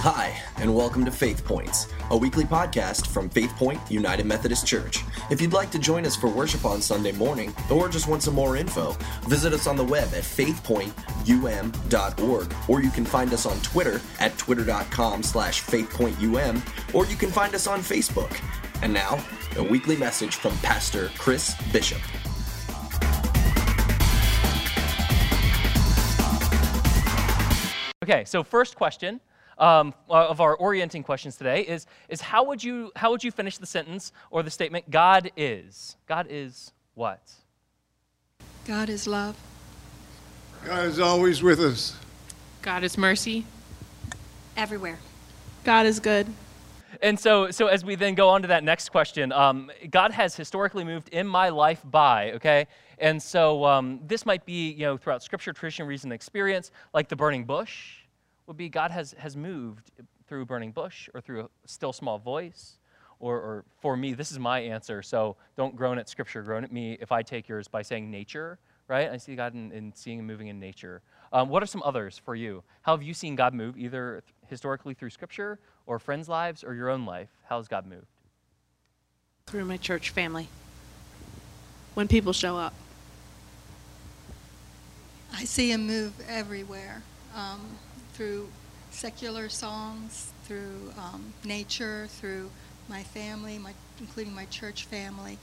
Hi, and welcome to Faith Points, a weekly podcast from Faith Point United Methodist Church. If you'd like to join us for worship on Sunday morning, or just want some more info, visit us on the web at faithpointum.org, or you can find us on Twitter at twitter.com/faithpointum, or you can find us on Facebook. And now, a weekly message from Pastor Chris Bishop. Okay, so first question of our orienting questions today is how would you finish the sentence or the statement, God is? God is what? God is love. God is always with us. God is mercy. Everywhere. God is good. And so as we then go on to that next question, God has historically moved in my life by, okay? And so this might be, throughout Scripture, tradition, reason, experience, like the burning bush would be God has moved through a burning bush or through a still small voice. Or for me, this is my answer, so don't groan at Scripture, groan at me if I take yours by saying nature, right? I see God in seeing and moving in nature. What are some others for you? How have you seen God move, either historically through Scripture or friends' lives or your own life? How has God moved? Through my church family. When people show up. I see him move everywhere, through secular songs, through nature, through my family, including my church family.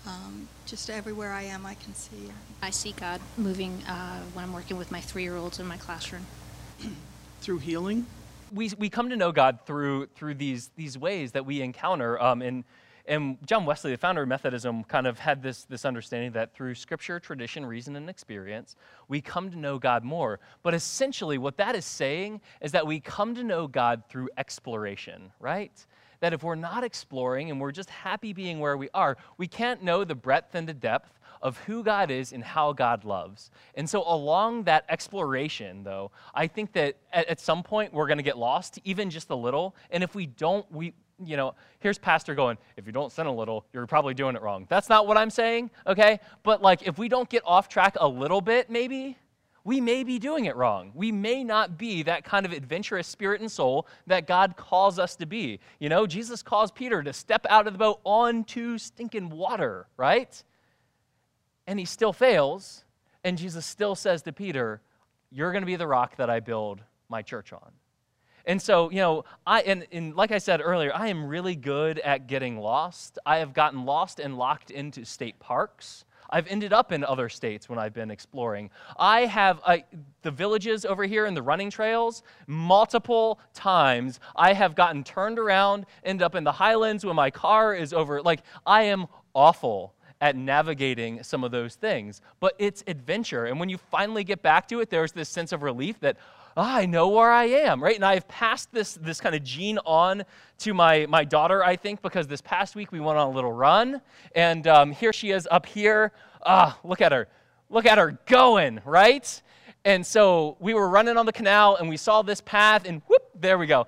Just everywhere I am, I can see him. I see God moving when I'm working with my 3-year-olds in my classroom. Through healing. We come to know God through these ways that we encounter, and John Wesley, the founder of Methodism, kind of had this understanding that through Scripture, tradition, reason, and experience, we come to know God more. But essentially, what that is saying is that we come to know God through exploration, right? That if we're not exploring and we're just happy being where we are, we can't know the breadth and the depth of who God is and how God loves. And so along that exploration, though, I think that at some point we're going to get lost, even just a little. And if we don't, here's Pastor going, if you don't sin a little, you're probably doing it wrong. That's not what I'm saying, okay? But if we don't get off track a little bit, maybe, we may be doing it wrong. We may not be that kind of adventurous spirit and soul that God calls us to be. Jesus calls Peter to step out of the boat onto stinking water, right? And he still fails, and Jesus still says to Peter, you're going to be the rock that I build my church on. And so, and like I said earlier, I am really good at getting lost. I have gotten lost and locked into state parks. I've ended up in other states when I've been exploring. I have the villages over here and the running trails, multiple times I have gotten turned around, end up in the highlands when my car is over. I am awful at navigating some of those things, but it's adventure. And when you finally get back to it, there's this sense of relief that, I know where I am, right? And I've passed this kind of gene on to my daughter, I think, because this past week we went on a little run, and here she is up here. Look at her going, right? And so we were running on the canal, and we saw this path, and whoop, there we go.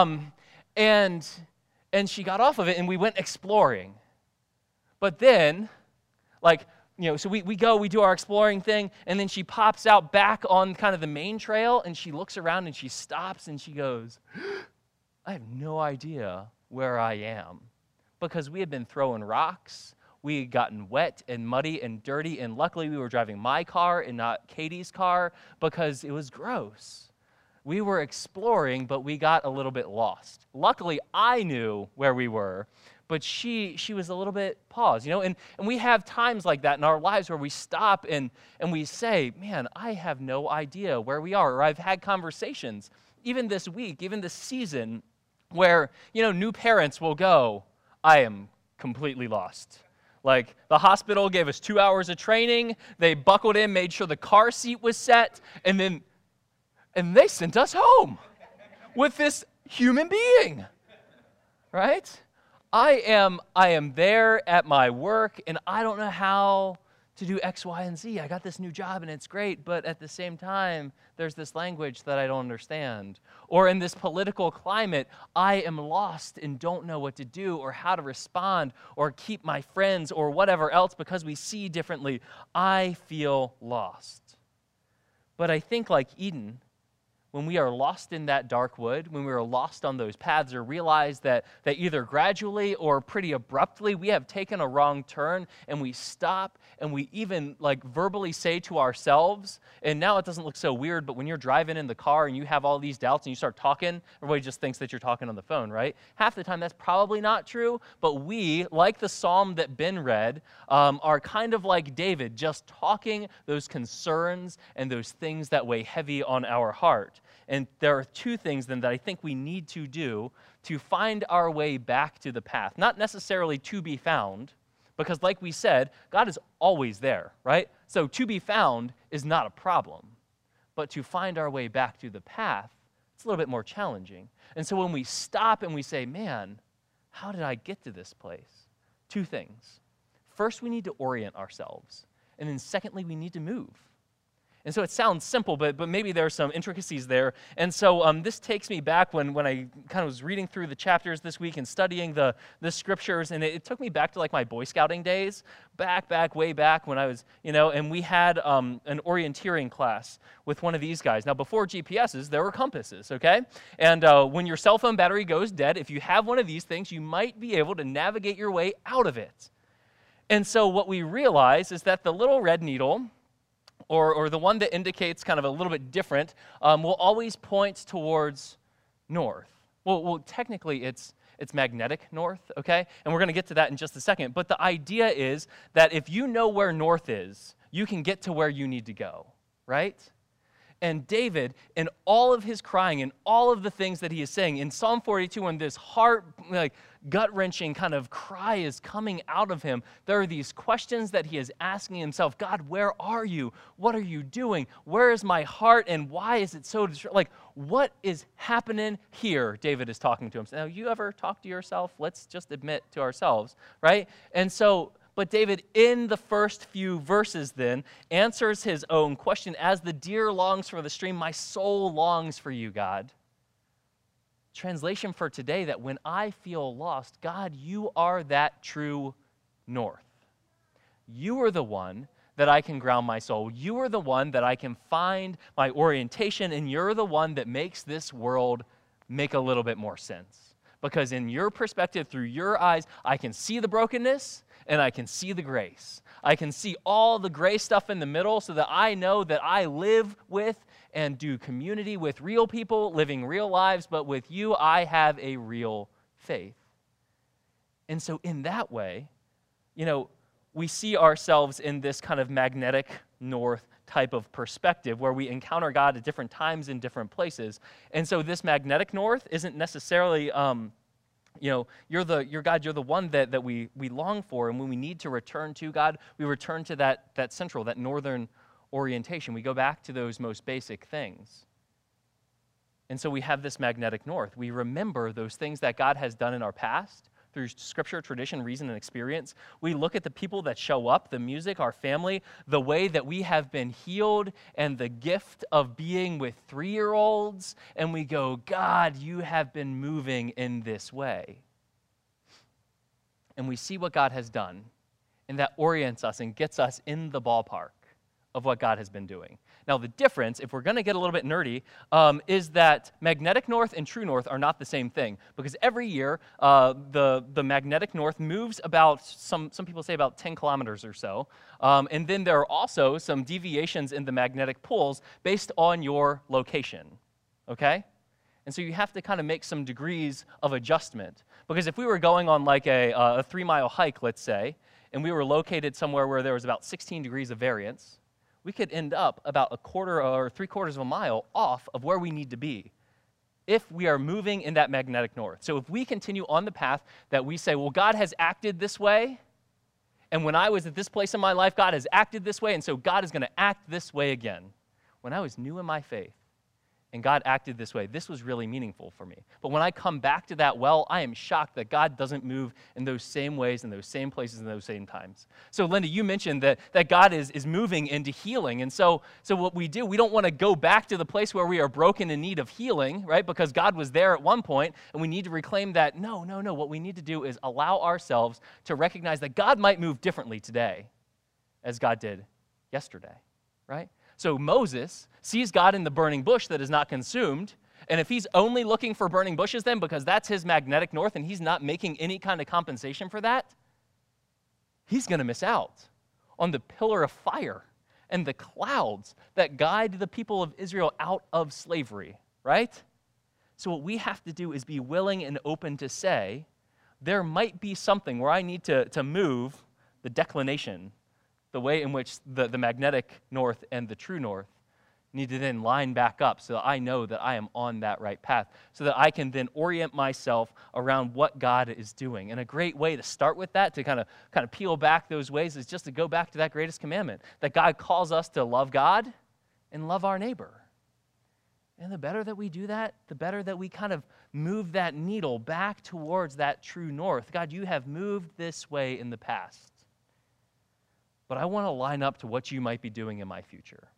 And she got off of it, and we went exploring. But then, so we do our exploring thing, and then she pops out back on kind of the main trail, and she looks around, and she stops, and she goes, I have no idea where I am. Because we had been throwing rocks, we had gotten wet and muddy and dirty, and luckily we were driving my car and not Katie's car, because it was gross. We were exploring, but we got a little bit lost. Luckily, I knew where we were, but she was a little bit paused, and we have times like that in our lives where we stop and we say, man, I have no idea where we are. Or I've had conversations, even this week, even this season, where, new parents will go, I am completely lost. The hospital gave us 2 hours of training, they buckled in, made sure the car seat was set, and they sent us home with this human being, right? I am there at my work, and I don't know how to do X, Y, and Z. I got this new job, and it's great, but at the same time, there's this language that I don't understand. Or in this political climate, I am lost and don't know what to do or how to respond or keep my friends or whatever else because we see differently. I feel lost. But I think like Eden, when we are lost in that dark wood, when we are lost on those paths, or realize that either gradually or pretty abruptly we have taken a wrong turn, and we stop and we even like verbally say to ourselves, and now it doesn't look so weird, but when you're driving in the car and you have all these doubts and you start talking, everybody just thinks that you're talking on the phone, right? Half the time that's probably not true, but we, like the psalm that Ben read, are kind of like David, just talking those concerns and those things that weigh heavy on our heart. And there are two things then that I think we need to do to find our way back to the path. Not necessarily to be found, because like we said, God is always there, right? So to be found is not a problem. But to find our way back to the path, it's a little bit more challenging. And so when we stop and we say, man, how did I get to this place? Two things. First, we need to orient ourselves. And then secondly, we need to move. And so it sounds simple, but maybe there are some intricacies there. And so this takes me back when I kind of was reading through the chapters this week and studying the scriptures, and it took me back to like my Boy Scouting days, way back when I was, and we had an orienteering class with one of these guys. Now, before GPSs, there were compasses, okay? And when your cell phone battery goes dead, if you have one of these things, you might be able to navigate your way out of it. And so what we realize is that the little red needle, or the one that indicates kind of a little bit different, will always point towards north. Well, technically it's magnetic north, okay? And we're going to get to that in just a second. But the idea is that if you know where north is, you can get to where you need to go, right? And David, in all of his crying and all of the things that he is saying, in Psalm 42, when this gut-wrenching kind of cry is coming out of him, there are these questions that he is asking himself. God, where are you? What are you doing? Where is my heart, and why is it so what is happening here? David is talking to himself. Now, you ever talk to yourself? Let's just admit to ourselves, right? And so, but David, in the first few verses then, answers his own question. As the deer longs for the stream, my soul longs for you, God. Translation for today, that when I feel lost, God, you are that true north. You are the one that I can ground my soul. You are the one that I can find my orientation, and you're the one that makes this world make a little bit more sense. Because in your perspective, through your eyes, I can see the brokenness, and I can see the grace. I can see all the gray stuff in the middle so that I know that I live with and do community with real people, living real lives, but with you, I have a real faith. And so in that way, we see ourselves in this kind of magnetic north type of perspective where we encounter God at different times in different places. And so this magnetic north isn't necessarily you're God, you're the one that we long for, and when we need to return to God, we return to that central, that northern orientation. We go back to those most basic things. And so we have this magnetic north. We remember those things that God has done in our past through scripture, tradition, reason, and experience. We look at the people that show up, the music, our family, the way that we have been healed, and the gift of being with 3-year-olds, and we go, God, you have been moving in this way. And we see what God has done, and that orients us and gets us in the ballpark of what God has been doing. Now, the difference, if we're going to get a little bit nerdy, is that magnetic north and true north are not the same thing. Because every year, the magnetic north moves about, some people say about 10 kilometers or so. And then there are also some deviations in the magnetic poles based on your location, okay? And so you have to kind of make some degrees of adjustment. Because if we were going on like a 3-mile hike, let's say, and we were located somewhere where there was about 16 degrees of variance, we could end up about a quarter or 3/4 of a mile off of where we need to be if we are moving in that magnetic north. So if we continue on the path that we say, well, God has acted this way, and when I was at this place in my life, God has acted this way, and so God is going to act this way again. When I was new in my faith, and God acted this way, this was really meaningful for me. But when I come back to that well, I am shocked that God doesn't move in those same ways, in those same places, in those same times. So Linda, you mentioned that God is moving into healing. And so what we do, we don't want to go back to the place where we are broken in need of healing, right? Because God was there at one point, and we need to reclaim that. No. What we need to do is allow ourselves to recognize that God might move differently today as God did yesterday, right? So Moses sees God in the burning bush that is not consumed, and if he's only looking for burning bushes then because that's his magnetic north and he's not making any kind of compensation for that, he's going to miss out on the pillar of fire and the clouds that guide the people of Israel out of slavery, right? So what we have to do is be willing and open to say, there might be something where I need to move the declination, the way in which the magnetic north and the true north need to then line back up so that I know that I am on that right path, so that I can then orient myself around what God is doing. And a great way to start with that, to kind of peel back those ways, is just to go back to that greatest commandment, that God calls us to love God and love our neighbor. And the better that we do that, the better that we kind of move that needle back towards that true north. God, you have moved this way in the past, but I want to line up to what you might be doing in my future.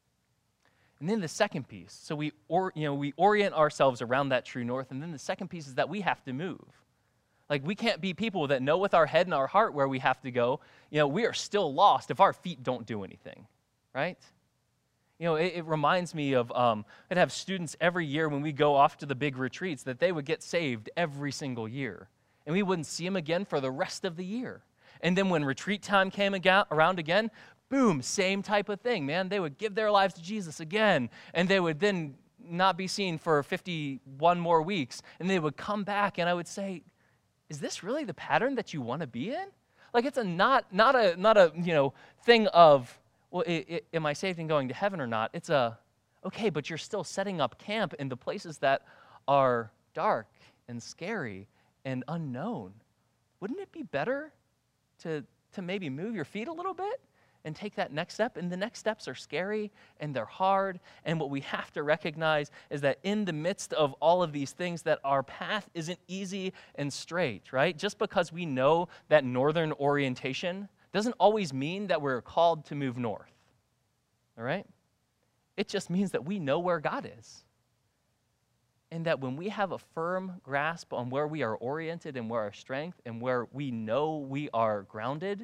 And then the second piece, so we orient ourselves around that true north, and then the second piece is that we have to move. Like, we can't be people that know with our head and our heart where we have to go. We are still lost if our feet don't do anything, right? It reminds me of, I'd have students every year when we go off to the big retreats that they would get saved every single year, and we wouldn't see them again for the rest of the year. And then when retreat time came around again, boom, same type of thing, man. They would give their lives to Jesus again, and they would then not be seen for 51 more weeks, and they would come back, and I would say, is this really the pattern that you want to be in? Like, it's not a thing of, well, am I saved and going to heaven or not? It's okay, but you're still setting up camp in the places that are dark and scary and unknown. Wouldn't it be better to maybe move your feet a little bit and take that next step? And the next steps are scary and they're hard. And what we have to recognize is that in the midst of all of these things, that our path isn't easy and straight, right? Just because we know that northern orientation doesn't always mean that we're called to move north, all right? It just means that we know where God is. And that when we have a firm grasp on where we are oriented and where our strength and where we know we are grounded,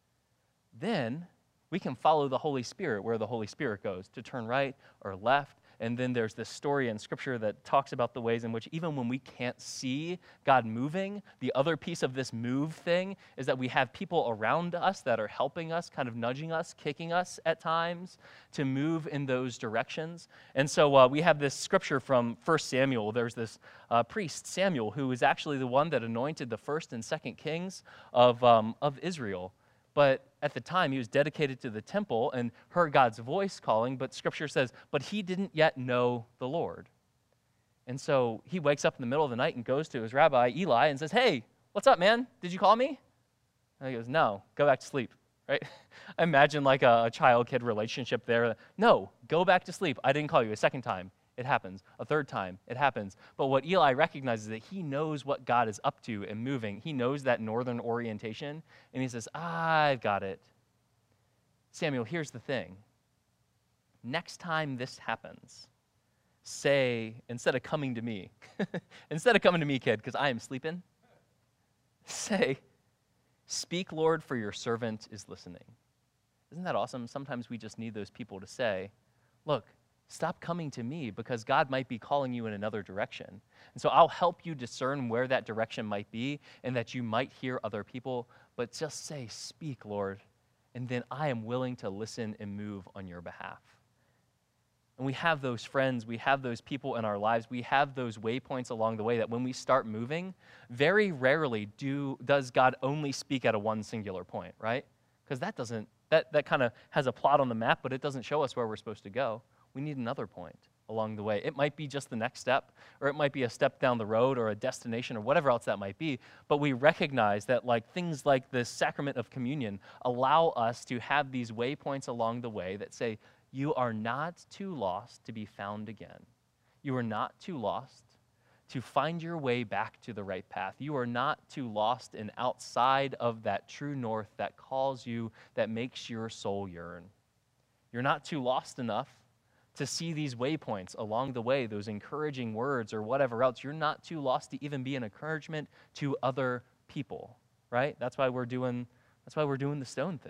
then we can follow the Holy Spirit where the Holy Spirit goes, to turn right or left. And then there's this story in Scripture that talks about the ways in which even when we can't see God moving, the other piece of this move thing is that we have people around us that are helping us, kind of nudging us, kicking us at times to move in those directions. And so we have this Scripture from 1 Samuel. There's this priest, Samuel, who is actually the one that anointed the first and second kings of Israel. But at the time, he was dedicated to the temple and heard God's voice calling, but Scripture says, but he didn't yet know the Lord. And so he wakes up in the middle of the night and goes to his rabbi, Eli, and says, hey, what's up, man? Did you call me? And he goes, no, go back to sleep, right? I imagine like a child-kid relationship there. No, go back to sleep. I didn't call you. A second time, it happens. A third time, it happens. But what Eli recognizes is that he knows what God is up to and moving. He knows that northern orientation, and he says, I've got it. Samuel, here's the thing. Next time this happens, say, instead of coming to me, kid, because I am sleeping, say, speak, Lord, for your servant is listening. Isn't that awesome? Sometimes we just need those people to say, look, stop coming to me because God might be calling you in another direction. And so I'll help you discern where that direction might be and that you might hear other people, but just say, speak, Lord, and then I am willing to listen and move on your behalf. And we have those friends, we have those people in our lives, we have those waypoints along the way that when we start moving, very rarely does God only speak at a one singular point, right? Because that kind of has a plot on the map, but it doesn't show us where we're supposed to go. We need another point along the way. It might be just the next step, or it might be a step down the road or a destination or whatever else that might be, but we recognize that things like the sacrament of communion allow us to have these waypoints along the way that say, you are not too lost to be found again. You are not too lost to find your way back to the right path. You are not too lost and outside of that true north that calls you, that makes your soul yearn. You're not too lost enough to see these waypoints along the way, those encouraging words or whatever else. You're not too lost to even be an encouragement to other people, right? That's why we're doing the stone thing,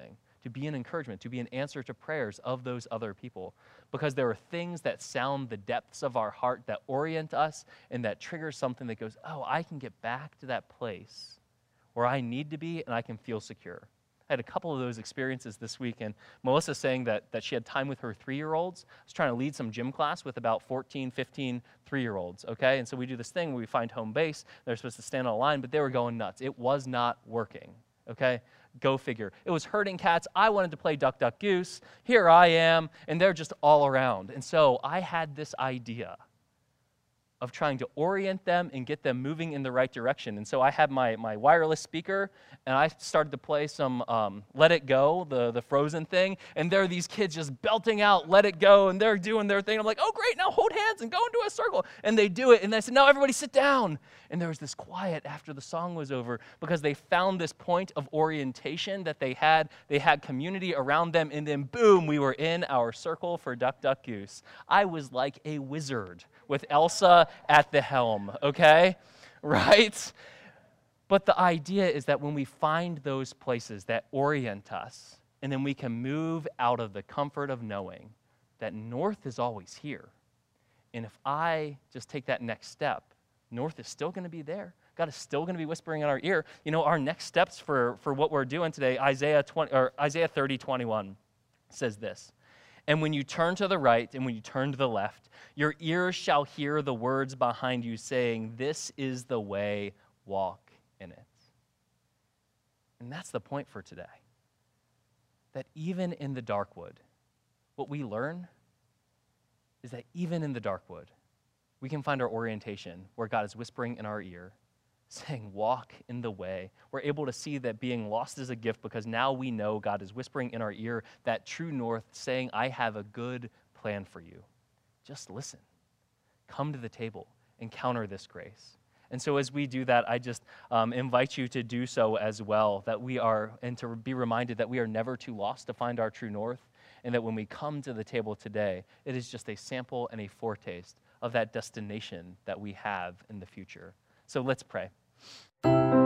to be an encouragement, to be an answer to prayers of those other people. Because there are things that sound the depths of our heart that orient us and that trigger something that goes, oh, I can get back to that place where I need to be and I can feel secure. I had a couple of those experiences this week, and Melissa saying that she had time with her 3-year-olds. I was trying to lead some gym class with about 14, 15 3-year-olds, okay? And so we do this thing where we find home base. They're supposed to stand on a line, but they were going nuts. It was not working, okay? Go figure. It was herding cats. I wanted to play Duck, Duck, Goose. Here I am, and they're just all around. And so I had this idea of trying to orient them and get them moving in the right direction. And so I had my wireless speaker, and I started to play some Let It Go, the Frozen thing, and there are these kids just belting out Let It Go, and they're doing their thing. I'm like, oh, great, now hold hands and go into a circle. And they do it, and I said, now everybody sit down. And there was this quiet after the song was over because they found this point of orientation that they had. They had community around them, and then boom, we were in our circle for Duck, Duck, Goose. I was like a wizard with Elsa at the helm, okay? Right? But the idea is that when we find those places that orient us, and then we can move out of the comfort of knowing that North is always here. And if I just take that next step, North is still going to be there. God is still going to be whispering in our ear. You know, our next steps for what we're doing today, Isaiah 30:21 says this. And when you turn to the right and when you turn to the left, your ears shall hear the words behind you saying, this is the way, walk in it. And that's the point for today. That even in the dark wood, what we learn is that even in the dark wood, we can find our orientation where God is whispering in our ear, saying, walk in the way. We're able to see that being lost is a gift because now we know God is whispering in our ear that true north, saying, I have a good plan for you. Just listen. Come to the table. Encounter this grace. And so as we do that, I just invite you to do so as well, that we are, and to be reminded that we are never too lost to find our true north, and that when we come to the table today, it is just a sample and a foretaste of that destination that we have in the future. So let's pray.